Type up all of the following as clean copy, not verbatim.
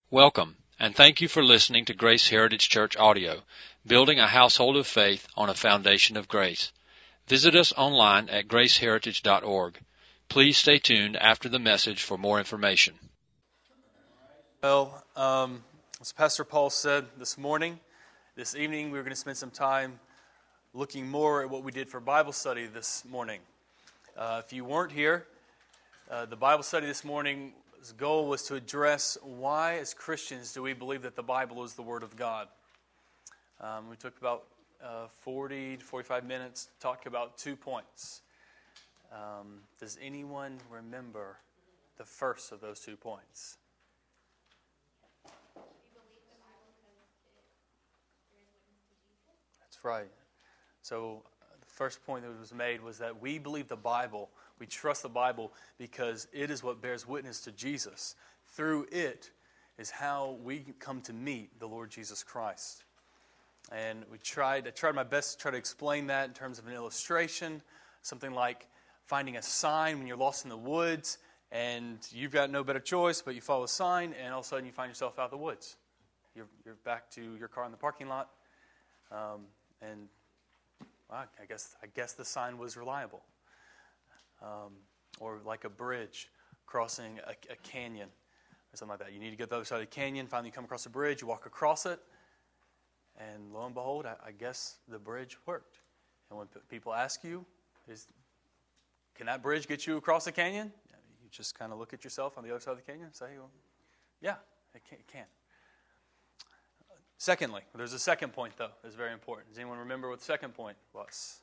Welcome, and thank you for listening to Grace Heritage Church Audio, building a household of faith on a foundation of grace. Visit us online at graceheritage.org. Please stay tuned after the message for more information. Well, as Pastor Paul said this evening, we're going to spend some time looking more at what we did for Bible study this morning. If you weren't here, the Bible study this morning's goal was to address why, as Christians, do we believe that the Bible is the Word of God. We took about 40 to 45 minutes to talk about 2 points. Does anyone remember the first of those 2 points? That's right. So the first point that was made was that we believe the Bible. We trust the Bible because it is what bears witness to Jesus. Through it is how we come to meet the Lord Jesus Christ. And I tried my best to try to explain that in terms of an illustration, something like finding a sign when you're lost in the woods and you've got no better choice, but you follow a sign and all of a sudden you find yourself out of the woods. You're back to your car in the parking lot, and well, I guess the sign was reliable. Or like a bridge crossing a canyon or something like that. You need to get to the other side of the canyon. Finally, you come across the bridge. You walk across it. And lo and behold, I guess the bridge worked. And when people ask you, can that bridge get you across the canyon? You just kind of look at yourself on the other side of the canyon and say, well, yeah, it can. Secondly, there's a second point, though, that's very important. Does anyone remember what the second point was?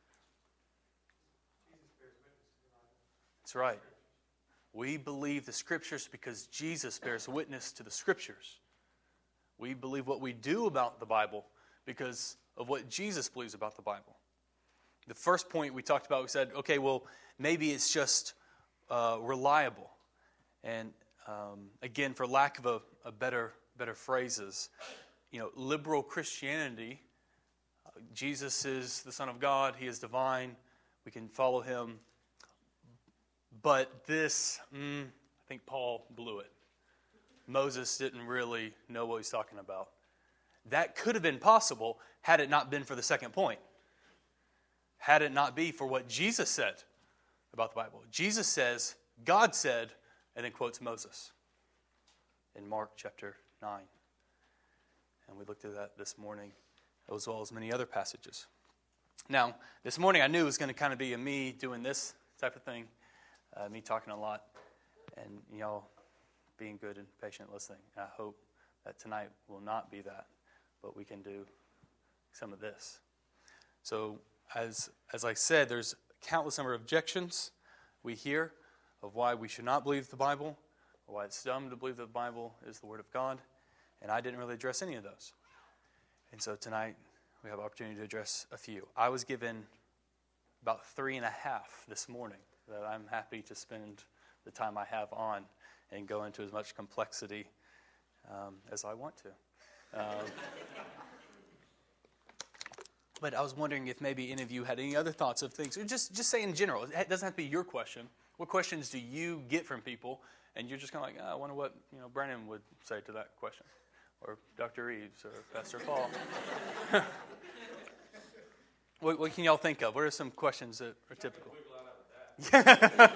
That's right. We believe the Scriptures because Jesus bears witness to the Scriptures. We believe what we do about the Bible because of what Jesus believes about the Bible. The first point we talked about, we said, okay, well, maybe it's just reliable. And again, for lack of a better phrases, liberal Christianity, Jesus is the Son of God, He is divine, we can follow Him. But this, I think Paul blew it. Moses didn't really know what he's talking about. That could have been possible had it not been for the second point. Had it not be for what Jesus said about the Bible. Jesus says, God said, and then quotes Moses in Mark chapter 9. And we looked at that this morning, as well as many other passages. Now, this morning I knew it was going to kind of be me doing this type of thing. Me talking a lot, and y'all being good and patient listening. I hope that tonight will not be that, but we can do some of this. So, as I said, there's a countless number of objections we hear of why we should not believe the Bible, or why it's dumb to believe that the Bible is the Word of God, and I didn't really address any of those. And so tonight, we have an opportunity to address a few. I was given about 3.5 this morning that I'm happy to spend the time I have on and go into as much complexity as I want to. But I was wondering if maybe any of you had any other thoughts of things, or just say in general. It doesn't have to be your question. What questions do you get from people? And you're just kind of like, I wonder what Brandon would say to that question, or Dr. Reeves, or Pastor Paul. What can y'all think of? What are some questions that are typical? We'll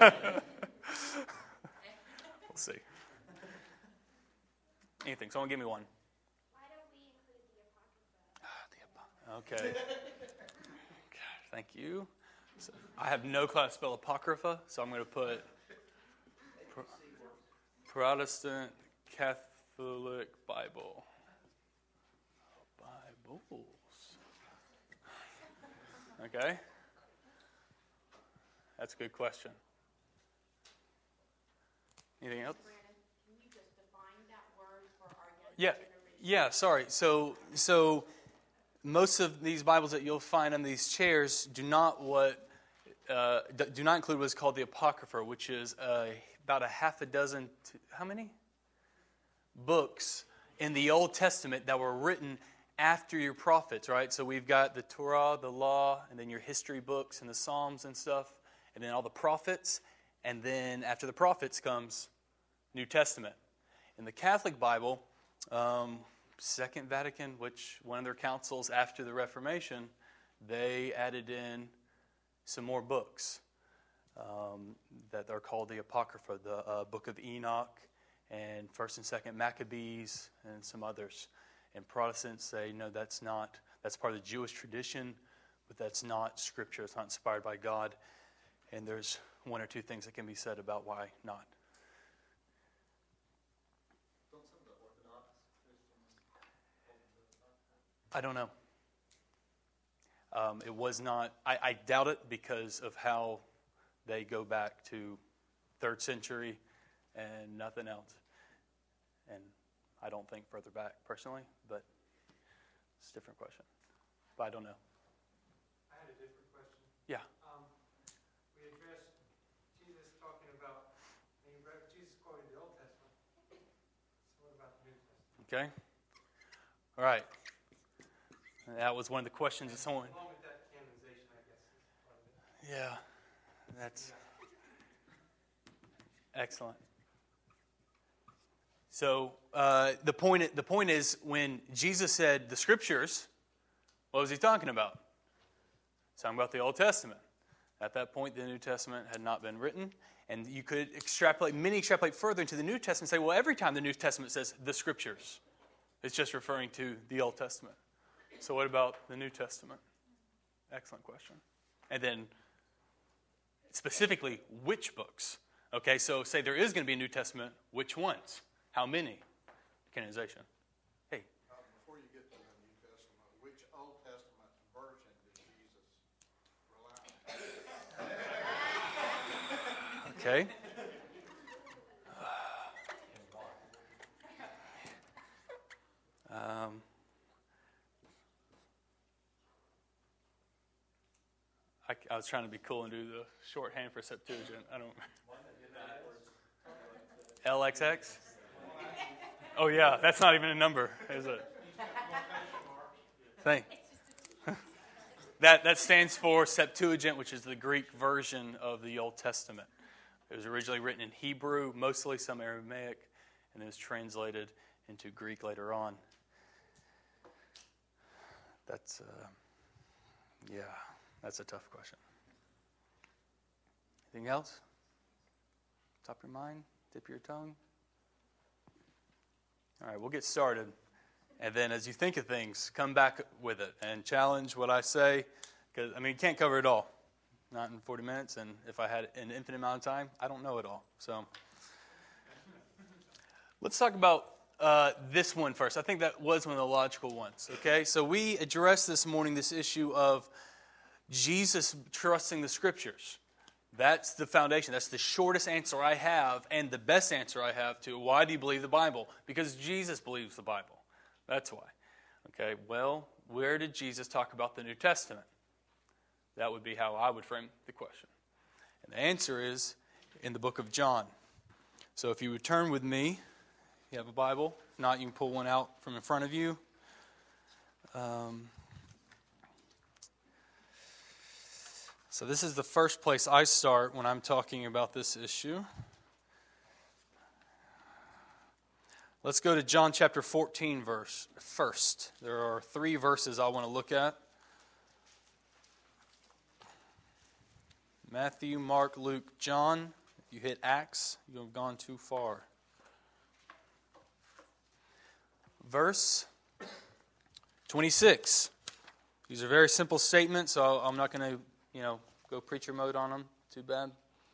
see. Anything? Someone give me one. Why don't we include the Apocrypha? Okay. God, thank you. So, I have no clue how to spell Apocrypha, so I'm going to put Protestant Catholic Bible. Bibles. Okay. That's a good question. Anything else? Brandon, can you just define that word for our Yeah. Sorry. So most of these Bibles that you'll find on these chairs do not include what's called the Apocrypha, which is about a half a dozen. How many books in the Old Testament that were written after your prophets? Right. So we've got the Torah, the Law, and then your history books and the Psalms and stuff. And then all the prophets, and then after the prophets comes New Testament. In the Catholic Bible, Second Vatican, which one of their councils after the Reformation, they added in some more books that are called the Apocrypha, the Book of Enoch, and First and Second Maccabees, and some others. And Protestants say, no, that's part of the Jewish tradition, but that's not Scripture. It's not inspired by God. And there's one or two things that can be said about why not. Don't some of the Orthodox Christians hold to the I don't know. It was not, I doubt it because of how they go back to 3rd century and nothing else. And I don't think further back personally, but it's a different question. But I don't know. I had a different question. Yeah. We addressed Jesus talking about, and you read Jesus quoted the Old Testament. So what about the New Testament? Okay. All right. And that was one of the questions that someone... Along with that canonization, I guess, is part of it. Yeah. That's excellent. So the point is, when Jesus said the Scriptures, what was he talking about? He's talking about the Old Testament. At that point, the New Testament had not been written, and you could extrapolate further into the New Testament and say, well, every time the New Testament says the Scriptures, it's just referring to the Old Testament. So what about the New Testament? Excellent question. And then specifically, which books? Okay, so say there is going to be a New Testament, which ones? How many? Canonization. Hey. Before you get to the New Testament, which Old Testament version did Jesus rely on? Okay. I was trying to be cool and do the shorthand for Septuagint. I don't. LXX? Oh yeah, that's not even a number, is it? Thank. That stands for Septuagint, which is the Greek version of the Old Testament. It was originally written in Hebrew, mostly some Aramaic, and it was translated into Greek later on. That's a tough question. Anything else? Top of your mind? Tip of your tongue? All right, we'll get started. And then as you think of things, come back with it and challenge what I say. Because, you can't cover it all. Not in 40 minutes. And if I had an infinite amount of time, I don't know it all. So let's talk about this one first. I think that was one of the logical ones. Okay, so we addressed this morning this issue of Jesus trusting the Scriptures. That's the foundation. That's the shortest answer I have and the best answer I have to why do you believe the Bible? Because Jesus believes the Bible. That's why. Okay, well, where did Jesus talk about the New Testament? That would be how I would frame the question. And the answer is in the book of John. So if you would turn with me, you have a Bible. If not, you can pull one out from in front of you. So this is the first place I start when I'm talking about this issue. Let's go to John chapter 14 verse first. There are 3 verses I want to look at. Matthew, Mark, Luke, John. If you hit Acts, you'll have gone too far. Verse 26. These are very simple statements, so I'm not going to, go preacher mode on them. Too bad.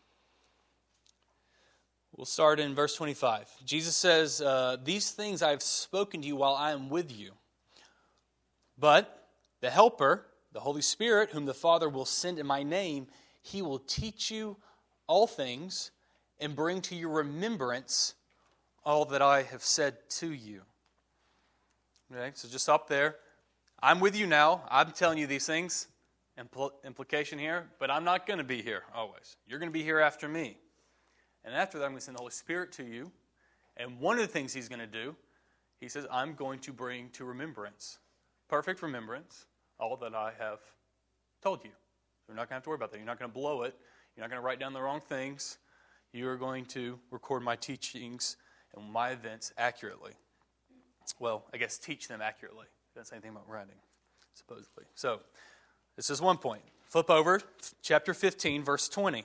We'll start in verse 25. Jesus says, "These things I have spoken to you while I am with you. But the Helper, the Holy Spirit, whom the Father will send in my name, He will teach you all things and bring to your remembrance all that I have said to you." Okay, so just up there. I'm with you now. I'm telling you these things. Implication here, but I'm not going to be here always. You're going to be here after me. And after that, I'm going to send the Holy Spirit to you. And one of the things He's going to do, He says, I'm going to bring to remembrance, perfect remembrance, all that I have told you. You're not going to have to worry about that. You're not going to blow it. You're not going to write down the wrong things. You are going to record my teachings and my events accurately. Well, I guess teach them accurately. It doesn't say anything about writing, supposedly. So, this is one point. Flip over, chapter 15, verse 20.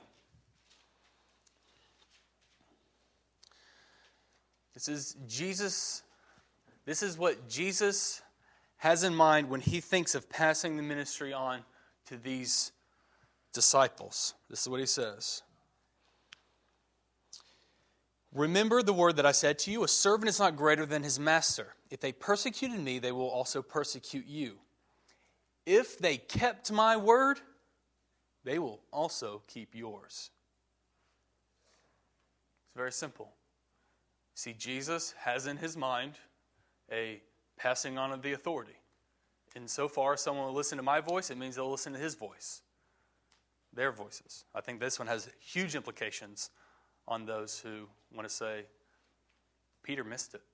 This is Jesus. This is what Jesus has in mind when he thinks of passing the ministry on to these disciples. This is what he says. Remember the word that I said to you, a servant is not greater than his master. If they persecuted me, they will also persecute you. If they kept my word, they will also keep yours. It's very simple. See, Jesus has in his mind a passing on of the authority. Insofar as someone will listen to my voice, it means they'll listen to his voice. Their voices. I think this one has huge implications on those who want to say, Peter missed it.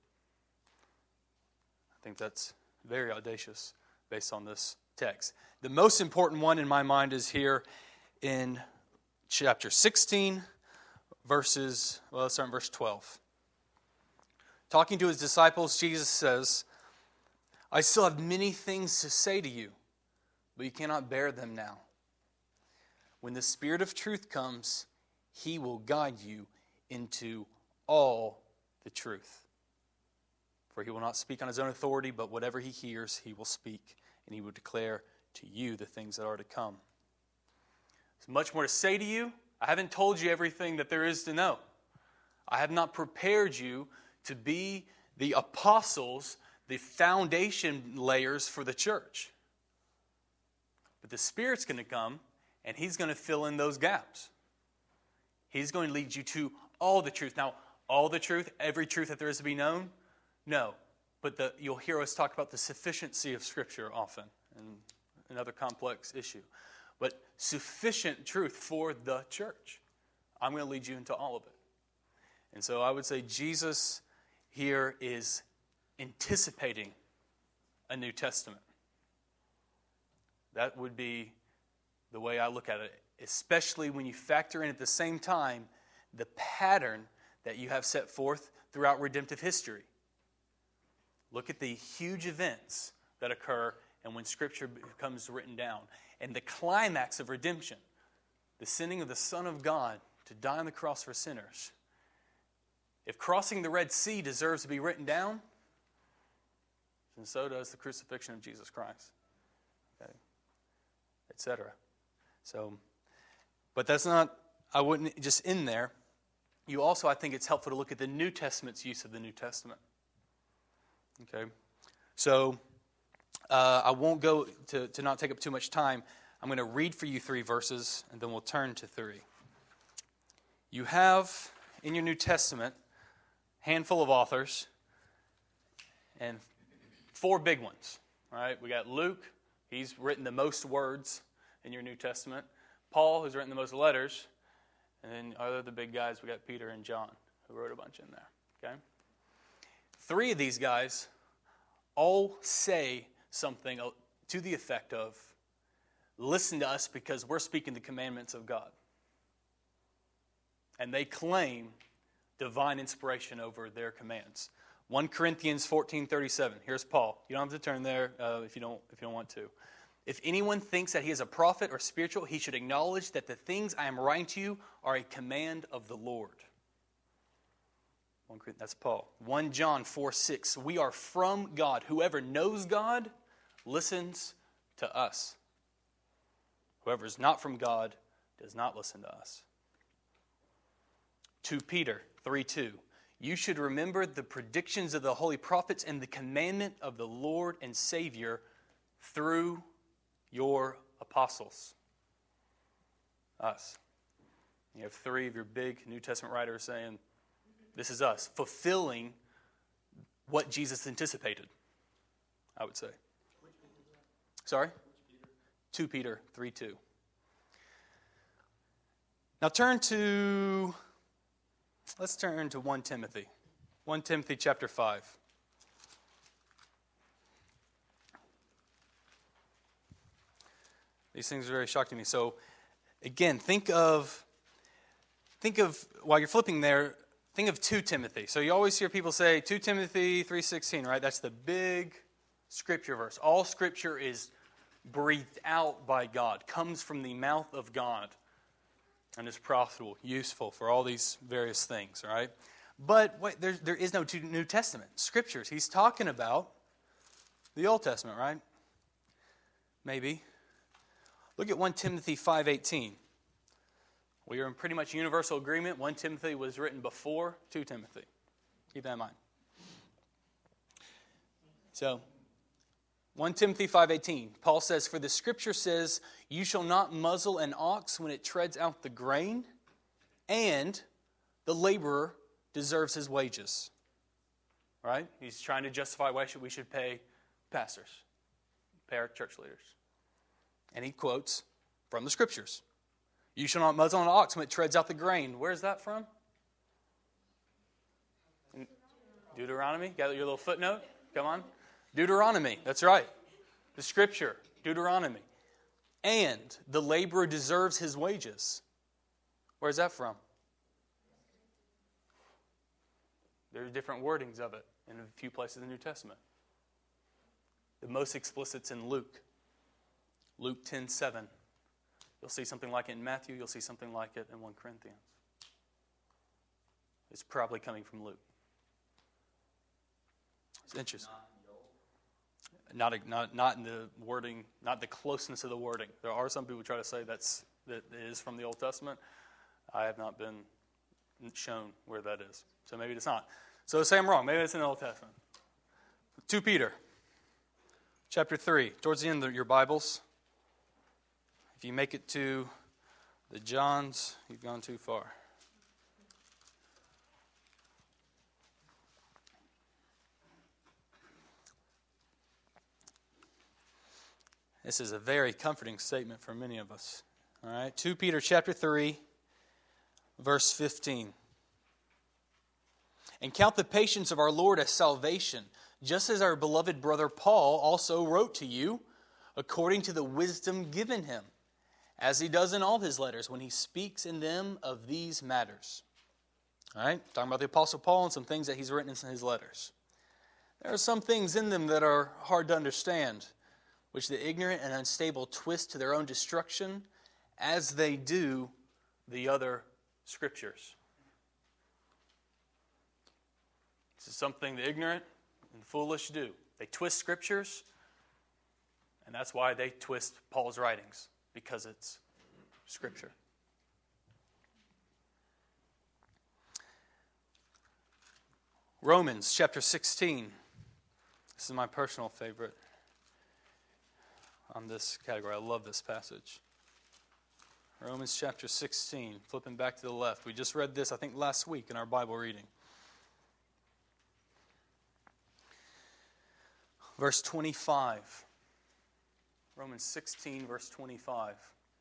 I think that's very audacious based on this text. The most important one in my mind is here in chapter 16, let's start in verse 12. Talking to his disciples, Jesus says, I still have many things to say to you, but you cannot bear them now. When the Spirit of truth comes, he will guide you into all the truth. For he will not speak on his own authority, but whatever he hears, he will speak, and he will declare to you the things that are to come. There's much more to say to you. I haven't told you everything that there is to know. I have not prepared you to be the apostles, the foundation layers for the church. But the Spirit's going to come, and he's going to fill in those gaps. He's going to lead you to all the truth. Now, all the truth, every truth that there is to be known? No. But you'll hear us talk about the sufficiency of Scripture often, and another complex issue. But sufficient truth for the church. I'm going to lead you into all of it. And so I would say Jesus here is anticipating a New Testament. That would be the way I look at it, especially when you factor in at the same time the pattern that you have set forth throughout redemptive history. Look at the huge events that occur and when Scripture becomes written down. And the climax of redemption, the sending of the Son of God to die on the cross for sinners. If crossing the Red Sea deserves to be written down, then so does the crucifixion of Jesus Christ. Okay, etc. So, but that's not, I wouldn't just end there. You also, I think it's helpful to look at the New Testament's use of the New Testament. Okay, so I won't go to not take up too much time. I'm going to read for you 3 verses, and then we'll turn to 3. You have in your New Testament a handful of authors and 4 big ones. All right, we got Luke. He's written the most words in your New Testament. Paul, who's written the most letters. And then other the big guys, we got Peter and John, who wrote a bunch in there. Okay? 3 of these guys all say something to the effect of, listen to us because we're speaking the commandments of God. And they claim divine inspiration over their commands. 1 Corinthians 14:37. Here's Paul. You don't have to turn there if you don't want to. If anyone thinks that he is a prophet or spiritual, he should acknowledge that the things I am writing to you are a command of the Lord. That's Paul. 1 John 4:6. We are from God. Whoever knows God listens to us. Whoever is not from God does not listen to us. 2 Peter 3:2. You should remember the predictions of the holy prophets and the commandment of the Lord and Savior through your apostles. Us. You have 3 of your big New Testament writers saying, this is us, fulfilling what Jesus anticipated, I would say. Sorry? 2 Peter 3:2. Now let's turn to 1 Timothy. 1 Timothy chapter 5. These things are very shocking to me. So, again, think of while you're flipping there, think of 2 Timothy. So you always hear people say 2 Timothy 3:16, right? That's the big Scripture verse. All Scripture is breathed out by God, comes from the mouth of God, and is profitable, useful for all these various things, right? But wait, there is no New Testament Scriptures. He's talking about the Old Testament, right? Maybe. Look at 1 Timothy 5:18. We are in pretty much universal agreement. 1 Timothy was written before 2 Timothy. Keep that in mind. So, 1 Timothy 5:18, Paul says, "For the Scripture says, you shall not muzzle an ox when it treads out the grain, and the laborer deserves his wages." Right? He's trying to justify why we should pay pastors, pay our church leaders. And he quotes from the Scriptures. You shall not muzzle an ox when it treads out the grain. Where's that from? Deuteronomy? Got your little footnote? Come on. Deuteronomy. That's right. The Scripture. Deuteronomy. And the laborer deserves his wages. Where's that from? There's different wordings of it in a few places in the New Testament. The most explicit's in Luke. Luke 10:7. You'll see something like it in Matthew. You'll see something like it in 1 Corinthians. It's probably coming from Luke. It's interesting. Not in the wording, not the closeness of the wording. There are some people who try to say that it is from the Old Testament. I have not been shown where that is. So maybe it's not. So say I'm wrong. Maybe it's in the Old Testament. 2 Peter, chapter 3, towards the end of your Bibles. If you make it to the Johns, you've gone too far. This is a very comforting statement for many of us. All right, 2 Peter chapter 3, verse 15. "And count the patience of our Lord as salvation, just as our beloved brother Paul also wrote to you, according to the wisdom given him, as he does in all his letters when he speaks in them of these matters." All right, talking about the Apostle Paul and some things that he's written in his letters. There are some things in them that are hard to understand, which the ignorant and unstable twist to their own destruction, as they do the other Scriptures. This is something the ignorant and the foolish do. They twist Scriptures, and that's why they twist Paul's writings, because it's Scripture. Romans chapter 16. This is my personal favorite on this category. I love this passage. Romans chapter 16, flipping back to the left. We just read this, I think, last week in our Bible reading. Verse 25. Romans 16, verse 25.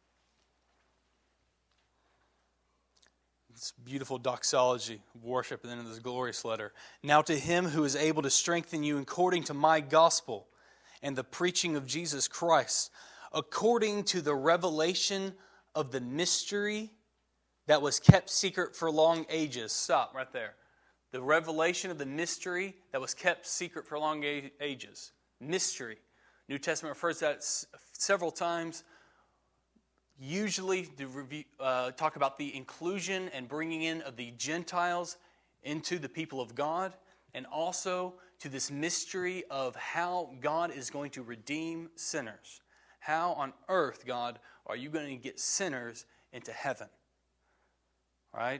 This beautiful doxology of worship at the end of this glorious letter. "Now to him who is able to strengthen you according to my gospel and the preaching of Jesus Christ, according to the revelation of the mystery that was kept secret for long ages." Stop right there. The revelation of the mystery that was kept secret for long ages. Mystery. New Testament refers to that several times. Usually to talk about the inclusion and bringing in of the Gentiles into the people of God, and also to this mystery of how God is going to redeem sinners. How on earth, God, are you going to get sinners into heaven? All right?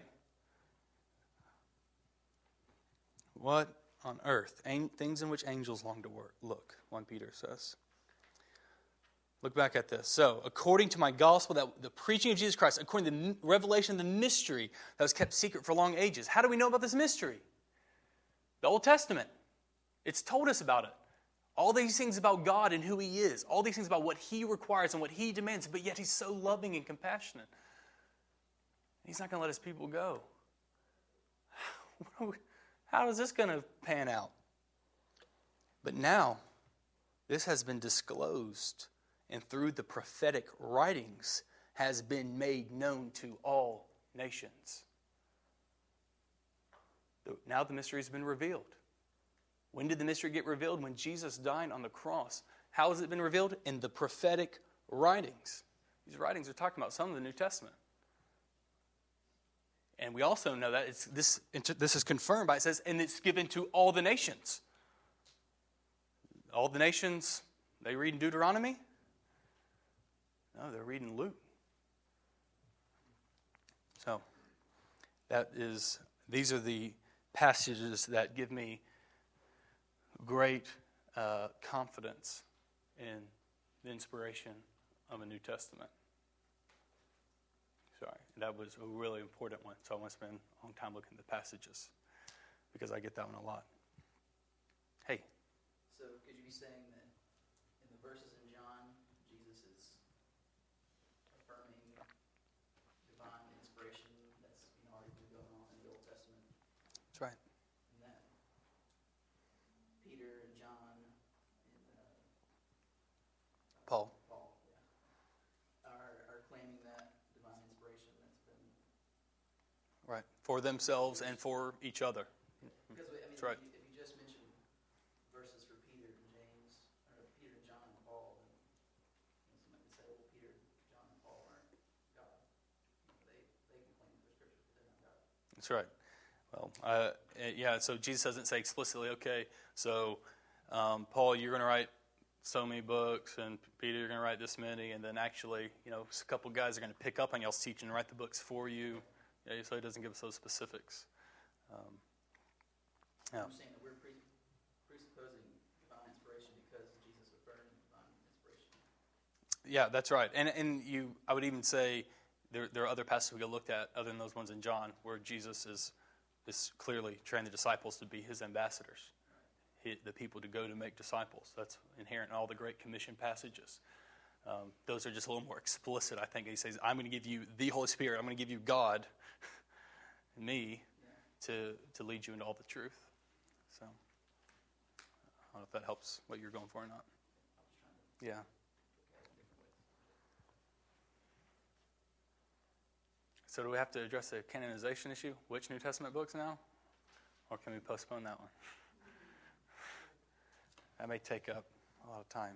What on earth? Things in which angels long to look, 1 Peter says. Look back at this. So, according to my gospel, that the preaching of Jesus Christ, according to the revelation of the mystery that was kept secret for long ages. How do we know about this mystery? The Old Testament. It's told us about it. All these things about God and who He is. All these things about what He requires and what He demands. But yet He's so loving and compassionate. He's not going to let His people go. How is this going to pan out? But now, this has been disclosed, and through the prophetic writings has been made known to all nations. Now the mystery has been revealed. When did the mystery get revealed? When Jesus died on the cross. How has it been revealed? In the prophetic writings. These writings are talking about some of the New Testament. And we also know that this is confirmed by, it says, and it's given to all the nations. All the nations, they read in Deuteronomy? No, they're reading Luke. So, these are the passages that give me great confidence in the inspiration of a New Testament. Sorry, that was a really important one, so I want to spend a long time looking at the passages because I get that one a lot. Hey. So could you be saying that in the verses in John, Jesus is affirming divine inspiration that's already been going on in the Old Testament? That's right. And that Peter and John and Paul. Are claiming that divine inspiration that's been... Right. For themselves and for each other. Because, That's right. if you just mention verses for Peter and James, or Peter and John and Paul, then somebody could say, well, Peter, John, and Paul aren't God. They can claim the scriptures, but they're not God. That's right. Well, so Jesus doesn't say explicitly, okay, so Paul, you're going to write so many books, and Peter, you're going to write this many, and then actually, a couple guys are going to pick up on y'all's teaching and write the books for you. Yeah, so he doesn't give us those specifics. I'm saying that we're presupposing divine inspiration because Jesus affirmed divine inspiration. Yeah, that's right. And I would even say there are other passages we could look at other than those ones in John where Jesus is clearly training the disciples to be his ambassadors, the people to go to make disciples. That's inherent in all the Great Commission passages. Those are just a little more explicit, I think. He says, I'm going to give you the Holy Spirit. I'm going to give you God, me, to lead you into all the truth. So, I don't know if that helps what you're going for or not. Yeah. So do we have to address the canonization issue? Which New Testament books now? Or can we postpone that one? That may take up a lot of time.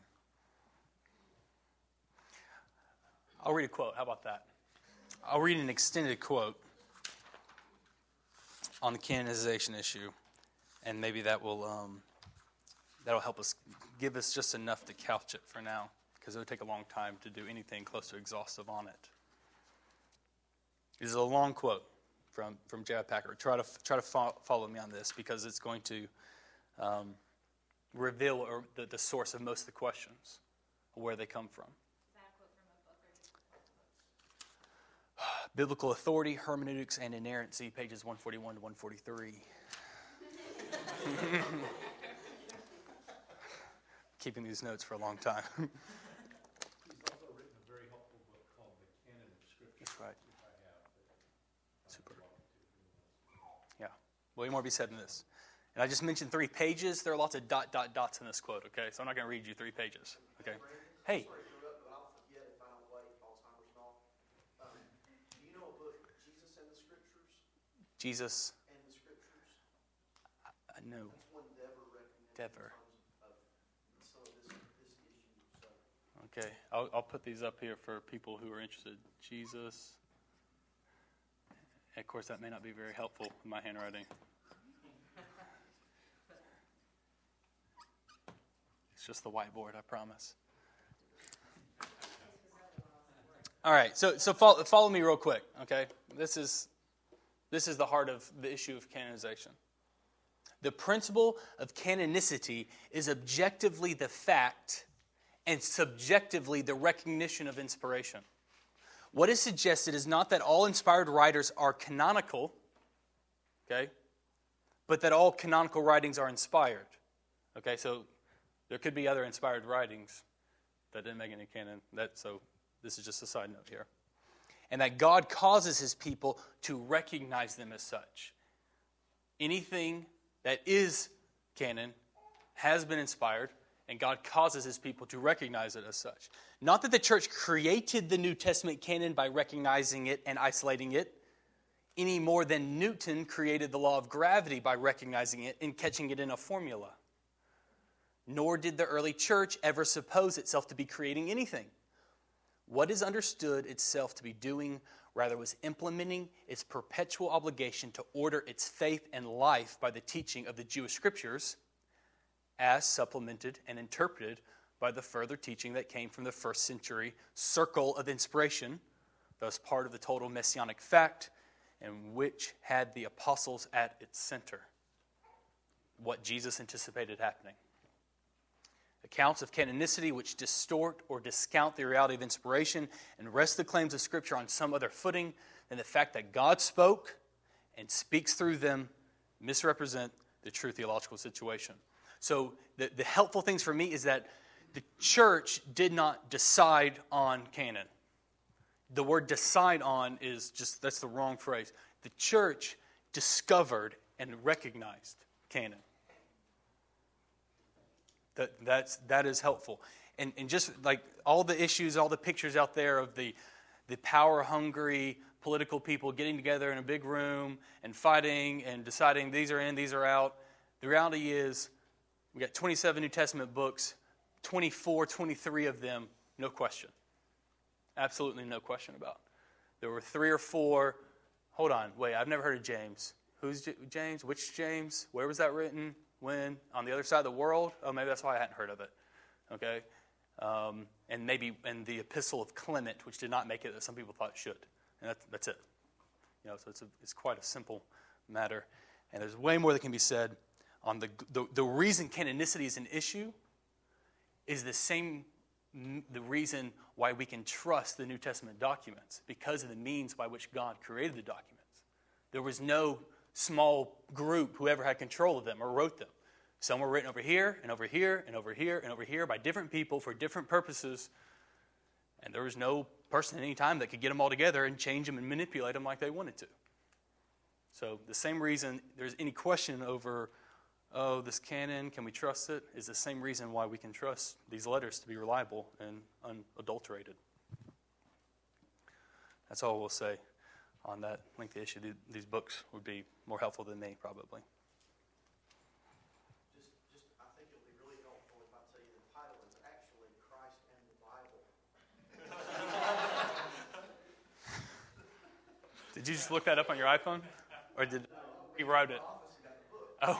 I'll read a quote. How about that? I'll read an extended quote on the canonization issue, and maybe that'll help us, give us just enough to couch it for now, because it would take a long time to do anything close to exhaustive on it. This is a long quote from J.I. Packer. Try to follow me on this, because it's going to reveal the source of most of the questions, where they come from. Biblical Authority, Hermeneutics, and Inerrancy, pages 141 to 143. Keeping these notes for a long time. He's also written a very helpful book called The Canon of Scripture. That's right. Which I have. Super. Yeah. Way more to be said than this. And I just mentioned 3 pages. There are lots of dots in this quote, okay? So I'm not going to read you 3 pages, okay? Hey. Sorry to interrupt, but I'll forget if I don't wait Alzheimer's and all. Do you know a book, Jesus and the Scriptures? Jesus. And the Scriptures? No. That's one Dever recommended Dever. in terms of some of this issue. So. Okay. I'll put these up here for people who are interested. Jesus. Of course, that may not be very helpful in my handwriting. It's just the whiteboard, I promise. All right, so follow me real quick, okay? This is the heart of the issue of canonization. The principle of canonicity is objectively the fact and subjectively the recognition of inspiration. What is suggested is not that all inspired writers are canonical, okay, but that all canonical writings are inspired. Okay, so there could be other inspired writings that didn't make any canon. So this is just a side note here. And that God causes his people to recognize them as such. Anything that is canon has been inspired, and God causes his people to recognize it as such. Not that the church created the New Testament canon by recognizing it and isolating it. any more than Newton created the law of gravity by recognizing it and catching it in a formula. Nor did the early church ever suppose itself to be creating anything. What is understood itself to be doing rather was implementing its perpetual obligation to order its faith and life by the teaching of the Jewish scriptures, as supplemented and interpreted by the further teaching that came from the first century circle of inspiration, thus part of the total messianic fact, and which had the apostles at its center. What Jesus anticipated happening. Accounts of canonicity which distort or discount the reality of inspiration and rest the claims of Scripture on some other footing than the fact that God spoke and speaks through them misrepresent the true theological situation. So the helpful things for me is that the church did not decide on canon. The word decide on is just, that's the wrong phrase. The church discovered and recognized canon. That is helpful. And just like all the issues, all the pictures out there of the power-hungry political people getting together in a big room and fighting and deciding these are in, these are out. The reality is we got 27 New Testament books, 24, 23 of them, no question. Absolutely no question about. There were 3 or 4. Hold on, wait, I've never heard of James. Who's James? Which James? Where was that written? When? On the other side of the world? Oh, maybe that's why I hadn't heard of it. Okay? And maybe in the Epistle of Clement, which did not make it that some people thought it should. And that's it. You know, so it's quite a simple matter. And there's way more that can be said on the reason canonicity is an issue is the reason why we can trust the New Testament documents, because of the means by which God created the documents. There was no small group who ever had control of them or wrote them. Some were written over here and over here and over here and over here by different people for different purposes. And there was no person at any time that could get them all together and change them and manipulate them like they wanted to. So the same reason there's any question over, oh, this canon, can we trust it, is the same reason why we can trust these letters to be reliable and unadulterated. That's all we'll say on that lengthy issue. These books would be more helpful than me, probably. I think it'll be really helpful if I tell you the title is actually Christ and the Bible. Did you just look that up on your iPhone? Or did he write it? Oh.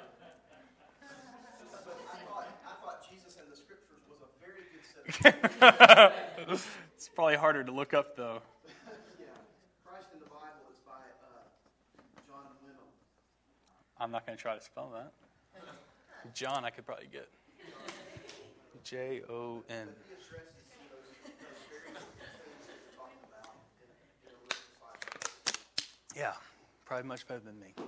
I thought Jesus and the Scriptures was a very good set of It's probably harder to look up, though. Yeah. Christ in the Bible is by John Wenham. I'm not going to try to spell that. John, I could probably get. Jon. He addresses those very things that you're talking about in a really concise way. Yeah, probably much better than me.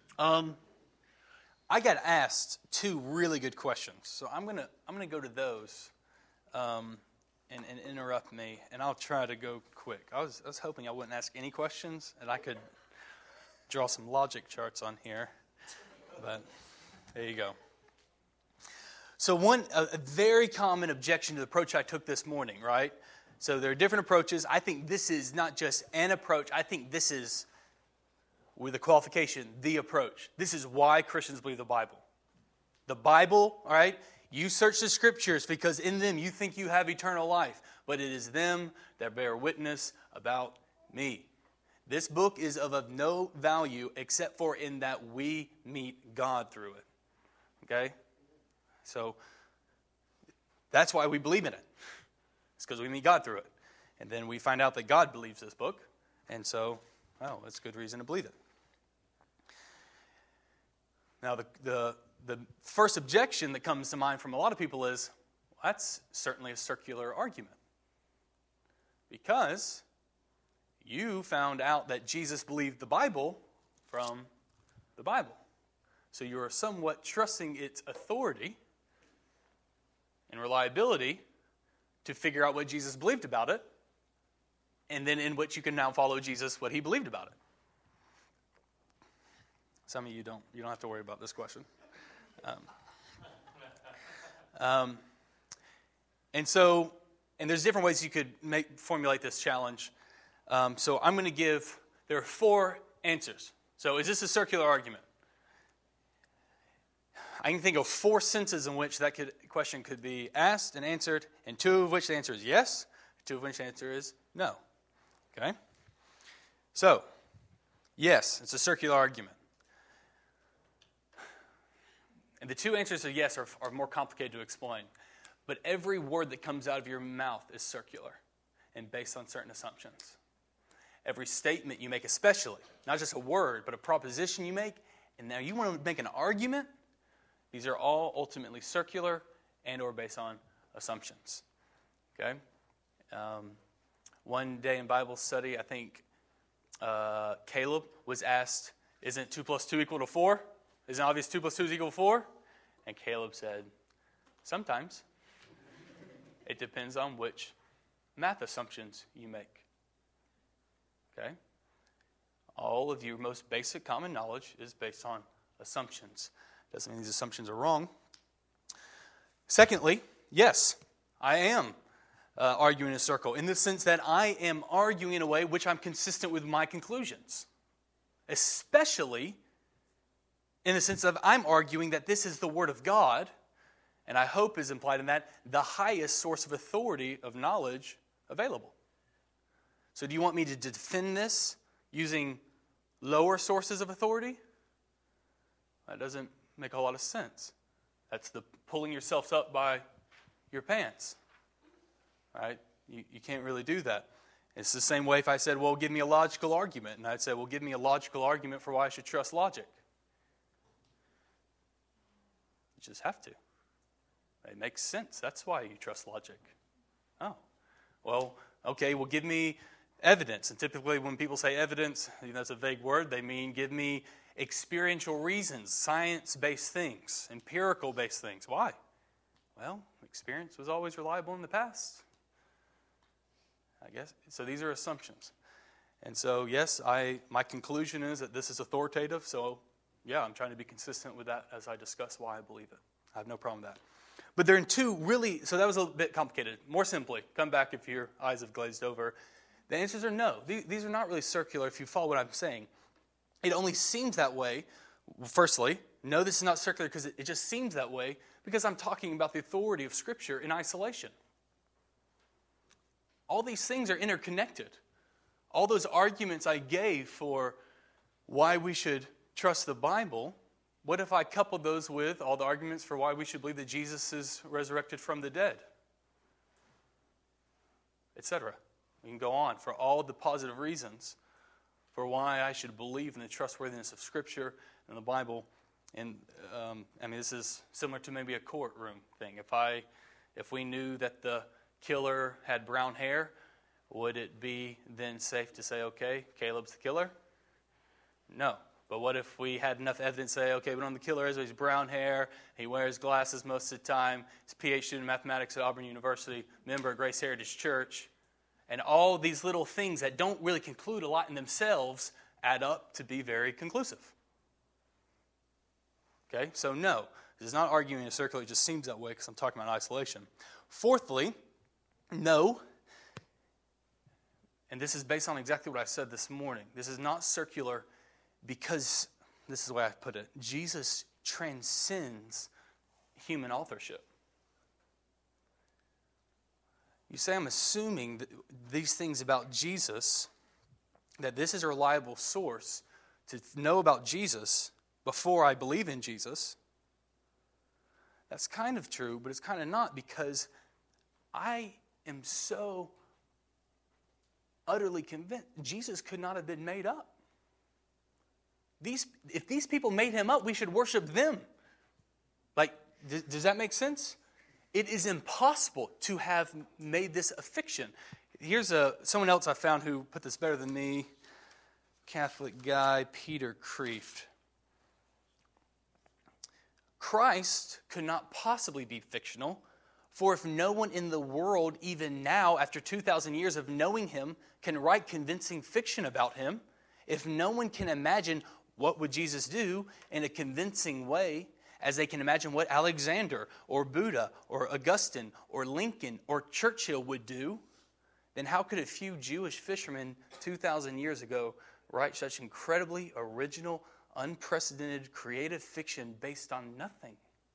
I got asked 2 really good questions, so I'm gonna go to those and interrupt me, and I'll try to go quick. I was hoping I wouldn't ask any questions, and I could draw some logic charts on here, but there you go. So a very common objection to the approach I took this morning, right? So there are different approaches. I think this is not just an approach. I think this is, with a qualification, the approach. This is why Christians believe the Bible. The Bible, all right, you search the Scriptures because in them you think you have eternal life, but it is them that bear witness about me. This book is of no value except for in that we meet God through it. Okay? So that's why we believe in it. It's because we meet God through it. And then we find out that God believes this book, and so, well, that's good reason to believe it. Now, the first objection that comes to mind from a lot of people is, well, that's certainly a circular argument. Because you found out that Jesus believed the Bible from the Bible. So you are somewhat trusting its authority and reliability to figure out what Jesus believed about it, and then in which you can now follow Jesus, what he believed about it. Some of you don't have to worry about this question. And there's different ways you could formulate this challenge. So I'm going to there are 4 answers. So is this a circular argument? I can think of 4 senses in which that question could be asked and answered, and 2 of which the answer is yes, 2 of which the answer is no. Okay? So, yes, it's a circular argument. And the 2 answers to yes are more complicated to explain. But every word that comes out of your mouth is circular and based on certain assumptions. Every statement you make especially, not just a word, but a proposition you make, and now you want to make an argument, these are all ultimately circular and or based on assumptions. Okay? One day in Bible study, I think Caleb was asked, isn't 2 plus 2 equal to 4? Isn't it obvious 2 plus 2 is equal to 4? And Caleb said, sometimes. It depends on which math assumptions you make. Okay? All of your most basic common knowledge is based on assumptions. Doesn't mean these assumptions are wrong. Secondly, yes, I am arguing in a circle in the sense that I am arguing in a way which I'm consistent with my conclusions. Especially in the sense of I'm arguing that this is the Word of God, and I hope is implied in that, the highest source of authority of knowledge available. So do you want me to defend this using lower sources of authority? That doesn't make a whole lot of sense. That's the pulling yourself up by your pants. Right? You can't really do that. It's the same way if I said, well, give me a logical argument. And I'd say, well, give me a logical argument for why I should trust logic. You just have to. It makes sense. That's why you trust logic. Oh, well, okay, well, give me evidence. And typically when people say evidence, that's a vague word. They mean give me experiential reasons, science-based things, empirical-based things. Why? Well, experience was always reliable in the past. I guess. So these are assumptions. And so, yes, my conclusion is that this is authoritative. So, yeah, I'm trying to be consistent with that as I discuss why I believe it. I have no problem with that. But there are 2 really, so that was a bit complicated. More simply, come back if your eyes have glazed over. The answers are no. These are not really circular if you follow what I'm saying. It only seems that way. Firstly, no, this is not circular because it just seems that way because I'm talking about the authority of Scripture in isolation. All these things are interconnected. All those arguments I gave for why we should trust the Bible, what if I coupled those with all the arguments for why we should believe that Jesus is resurrected from the dead? Etc. We can go on for all the positive reasons for why I should believe in the trustworthiness of Scripture and the Bible. And this is similar to maybe a courtroom thing. If we knew that the killer had brown hair, would it be then safe to say, okay, Caleb's the killer? No. But what if we had enough evidence to say, okay, we know the killer is, he's brown hair, he wears glasses most of the time, he's a PhD in mathematics at Auburn University, member of Grace Heritage Church, and all these little things that don't really conclude a lot in themselves add up to be very conclusive. Okay, so no, this is not arguing in a circle, it just seems that way because I'm talking about isolation. Fourthly, no, and this is based on exactly what I said this morning. This is not circular because, this is the way I put it, Jesus transcends human authorship. You say I'm assuming that these things about Jesus, that this is a reliable source to know about Jesus before I believe in Jesus. That's kind of true, but it's kind of not because I am so utterly convinced Jesus could not have been made up. If these people made him up, we should worship them. Like, does that make sense? It is impossible to have made this a fiction. Here's someone else I found who put this better than me. Catholic guy, Peter Kreeft. Christ could not possibly be fictional, for if no one in the world, even now, after 2,000 years of knowing him, can write convincing fiction about him, if no one can imagine what would Jesus do in a convincing way, as they can imagine what Alexander or Buddha or Augustine or Lincoln or Churchill would do, then how could a few Jewish fishermen 2,000 years ago write such incredibly original, unprecedented, creative fiction based on nothing?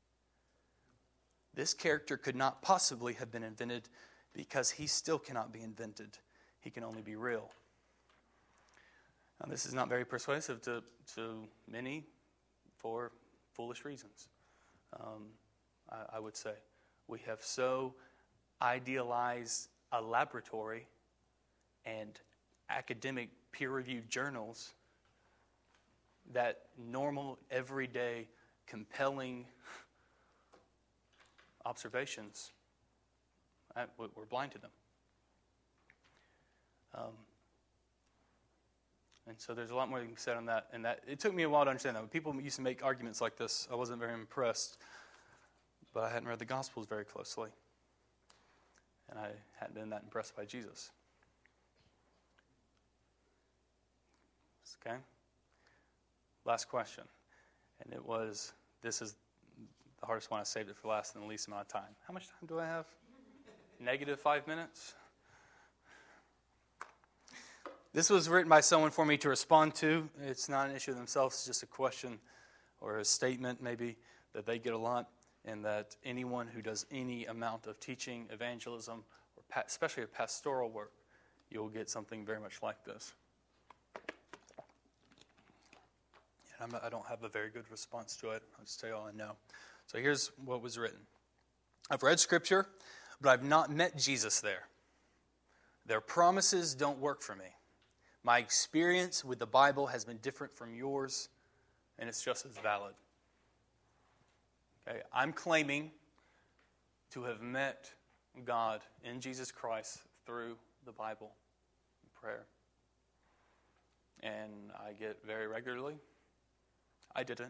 This character could not possibly have been invented because he still cannot be invented. He can only be real. Now, this is not very persuasive to many for foolish reasons. I would say we have so idealized a laboratory and academic peer-reviewed journals that normal, everyday, compelling observations, we're blind to them. And so there's a lot more that can be said on that. And that it took me a while to understand that. When people used to make arguments like this, I wasn't very impressed. But I hadn't read the Gospels very closely. And I hadn't been that impressed by Jesus. Okay? Last question. And it was, this is the hardest one. I saved it for last in the least amount of time. How much time do I have? -5 minutes? This was written by someone for me to respond to. It's not an issue themselves. It's just a question or a statement maybe that they get a lot, and that anyone who does any amount of teaching, evangelism, or especially a pastoral work, you'll get something very much like this. And I don't have a very good response to it. I'll just tell you all I know. So here's what was written. I've read Scripture, but I've not met Jesus there. Their promises don't work for me. My experience with the Bible has been different from yours, and it's just as valid. Okay, I'm claiming to have met God in Jesus Christ through the Bible and prayer. And I get very regularly. I didn't.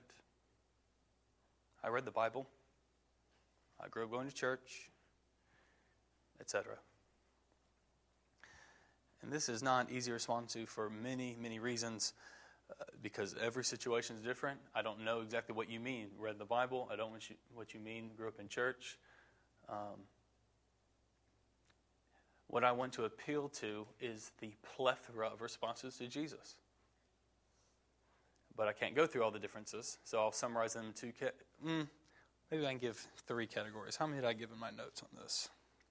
I read the Bible. I grew up going to church, etc. And this is not easy to respond to for many, many reasons, because every situation is different. I don't know exactly what you mean. Read the Bible. I don't know what you mean. Grew up in church. What I want to appeal to is the plethora of responses to Jesus. But I can't go through all the differences, so I'll summarize them in two. Maybe I can give 3 categories. How many did I give in my notes on this?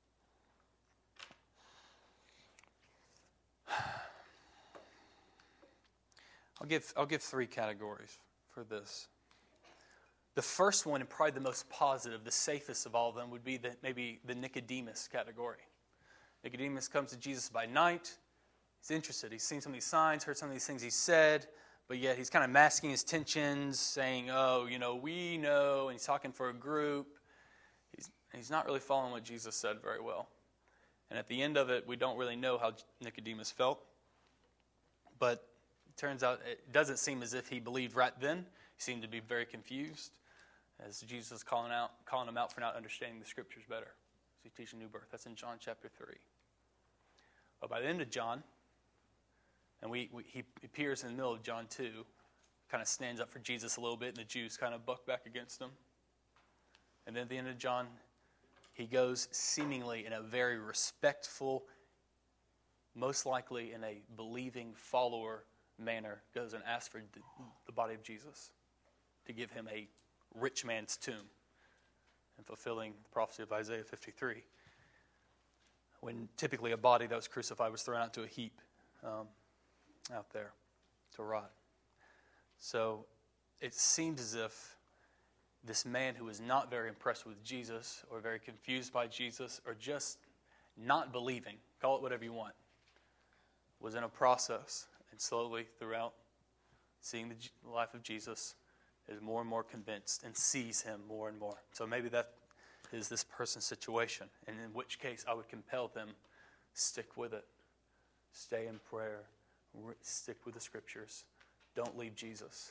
I'll give 3 categories for this. The first one, and probably the most positive, the safest of all of them, would be maybe the Nicodemus category. Nicodemus comes to Jesus by night. He's interested. He's seen some of these signs, heard some of these things he said, but yet he's kind of masking his tensions, saying, we know, and he's talking for a group. He's not really following what Jesus said very well. And at the end of it, we don't really know how Nicodemus felt. But it turns out it doesn't seem as if he believed right then. He seemed to be very confused as Jesus was calling him out for not understanding the Scriptures better. So he's teaching new birth. That's in John chapter 3. But by the end of John, and he appears in the middle of John 2, kind of stands up for Jesus a little bit, and the Jews kind of buck back against him. And then at the end of John, he goes seemingly in a very respectful, most likely in a believing follower manner, goes and asks for the body of Jesus to give him a rich man's tomb, and fulfilling the prophecy of Isaiah 53, when typically a body that was crucified was thrown out to a heap out there to rot. So it seems as if this man who was not very impressed with Jesus, or very confused by Jesus, or just not believing, call it whatever you want, was in a process, and slowly throughout seeing the life of Jesus, is more and more convinced and sees him more and more. So maybe that is this person's situation, and in which case I would compel them, stick with it. Stay in prayer. Stick with the Scriptures. Don't leave Jesus.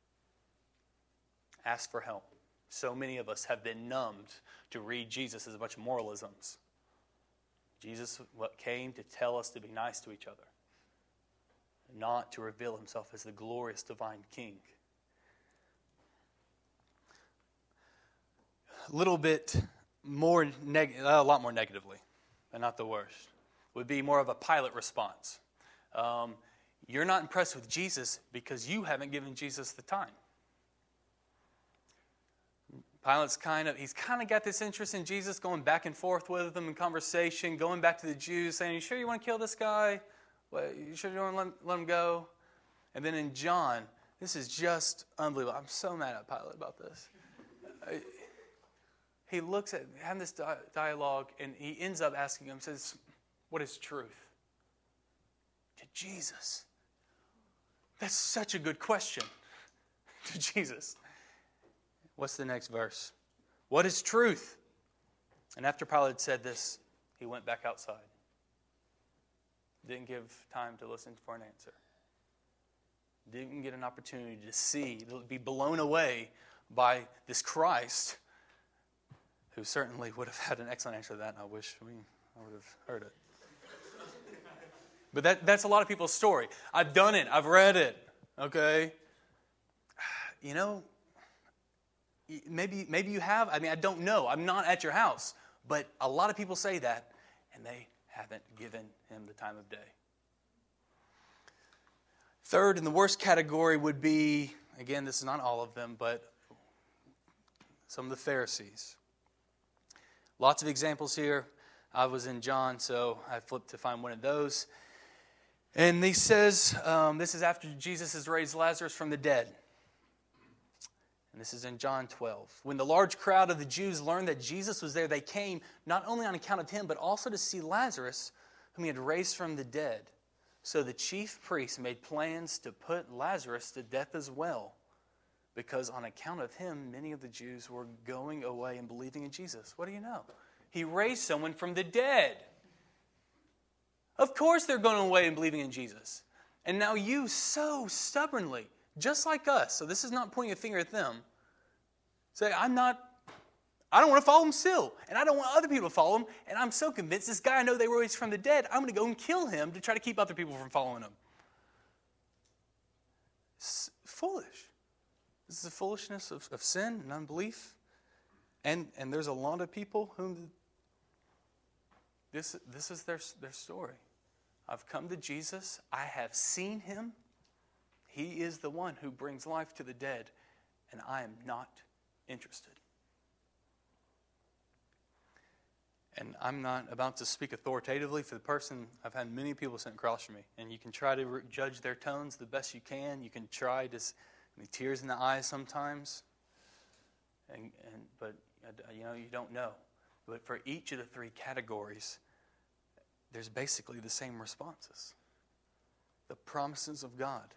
Ask for help. So many of us have been numbed to read Jesus as a bunch of moralisms. Jesus came to tell us to be nice to each other, not to reveal himself as the glorious divine King. A lot more negatively, and not the worst, would be more of a Pilate response. You're not impressed with Jesus because you haven't given Jesus the time. Pilate's he's kind of got this interest in Jesus, going back and forth with them in conversation, going back to the Jews, saying, you sure you want to kill this guy? You sure you want to let him go? And then in John, this is just unbelievable. I'm so mad at Pilate about this. He looks at, having this dialogue, and he ends up asking him, says, what is truth? To Jesus. That's such a good question. To Jesus. What's the next verse? What is truth? And after Pilate said this, he went back outside. Didn't give time to listen for an answer. Didn't get an opportunity to see, to be blown away by this Christ, who certainly would have had an excellent answer to that, and I wish I would have heard it. But that's a lot of people's story. I've done it. I've read it. Okay? You know, maybe you have. I mean, I don't know. I'm not at your house. But a lot of people say that, and they haven't given him the time of day. Third, in the worst category would be, again, this is not all of them, but some of the Pharisees. Lots of examples here. I was in John, so I flipped to find one of those. And he says, this is after Jesus has raised Lazarus from the dead. And this is in John 12. When the large crowd of the Jews learned that Jesus was there, they came not only on account of him, but also to see Lazarus, whom he had raised from the dead. So the chief priests made plans to put Lazarus to death as well, because on account of him, many of the Jews were going away and believing in Jesus. What do you know? He raised someone from the dead. Of course they're going away and believing in Jesus. And now you so stubbornly, just like us, so this is not pointing a finger at them, say, I don't want to follow him still. And I don't want other people to follow him. And I'm so convinced this guy I know they were raised from the dead, I'm going to go and kill him to try to keep other people from following him. It's foolish. This is the foolishness of sin and unbelief. And there's a lot of people whom this is their story. I've come to Jesus. I have seen him. He is the one who brings life to the dead. And I am not interested. And I'm not about to speak authoritatively for the person. I've had many people sent across from me. And you can try to judge their tones the best you can. You can try to, tears in the eyes sometimes. But you don't know. But for each of the three categories, there's basically the same responses. The promises of God.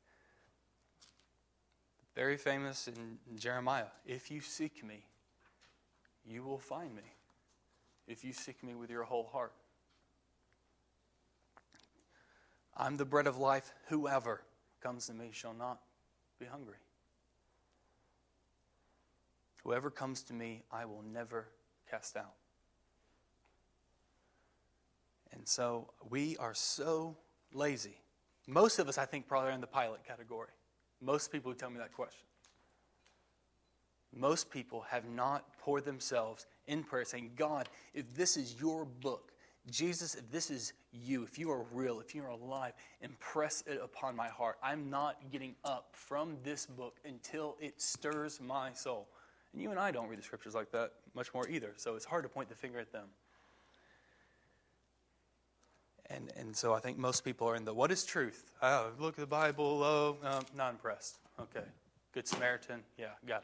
Very famous in Jeremiah. If you seek me, you will find me. If you seek me with your whole heart. I'm the bread of life. Whoever comes to me shall not be hungry. Whoever comes to me, I will never cast out. And so we are so lazy. Most of us, I think, probably are in the Pilate category. Most people who tell me that question. Most people have not poured themselves in prayer saying, God, if this is your book, Jesus, if this is you, if you are real, if you are alive, impress it upon my heart. I'm not getting up from this book until it stirs my soul. And you and I don't read the scriptures like that much more either, so it's hard to point the finger at them. And so I think most people are in the, what is truth? Oh, look at the Bible, not impressed. Okay, Good Samaritan, yeah, got it.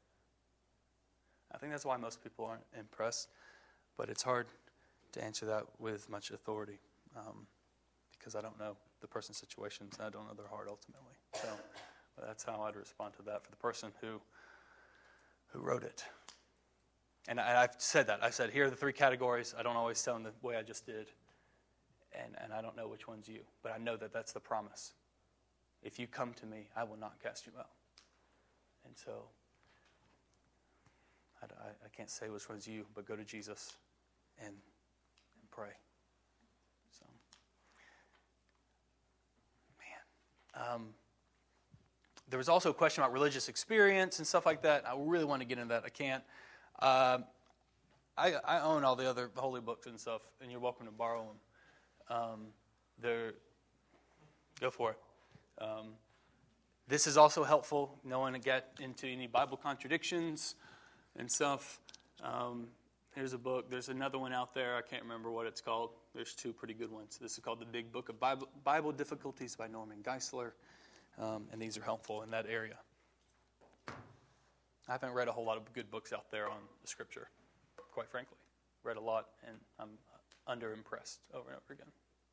I think that's why most people aren't impressed, but it's hard to answer that with much authority because I don't know the person's situations and I don't know their heart ultimately. So that's how I'd respond to that for the person who wrote it. And I've said that. I said, here are the three categories. I don't always tell them the way I just did. And I don't know which one's you, but I know that that's the promise. If you come to me, I will not cast you out. And so I can't say which one's you, but go to Jesus and pray. So, man. There was also a question about religious experience and stuff like that. I really want to get into that. I can't. I own all the other holy books and stuff, and you're welcome to borrow them. Go for it. This is also helpful, knowing to get into any Bible contradictions and stuff. Here's a book. There's another one out there. I can't remember what it's called. There's two pretty good ones. This is called The Big Book of Bible Difficulties by Norman Geisler. And these are helpful in that area. I haven't read a whole lot of good books out there on the Scripture, quite frankly. Read a lot, and I'm under-impressed over and over again.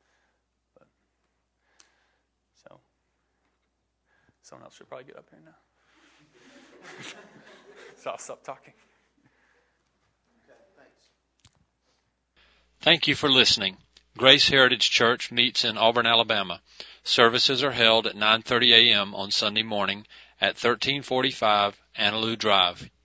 So, someone else should probably get up here now. So I'll stop talking. Okay, thanks. Thank you for listening. Grace Heritage Church meets in Auburn, Alabama. Services are held at 9:30 a.m. on Sunday morning at 1345 Annaloo Drive,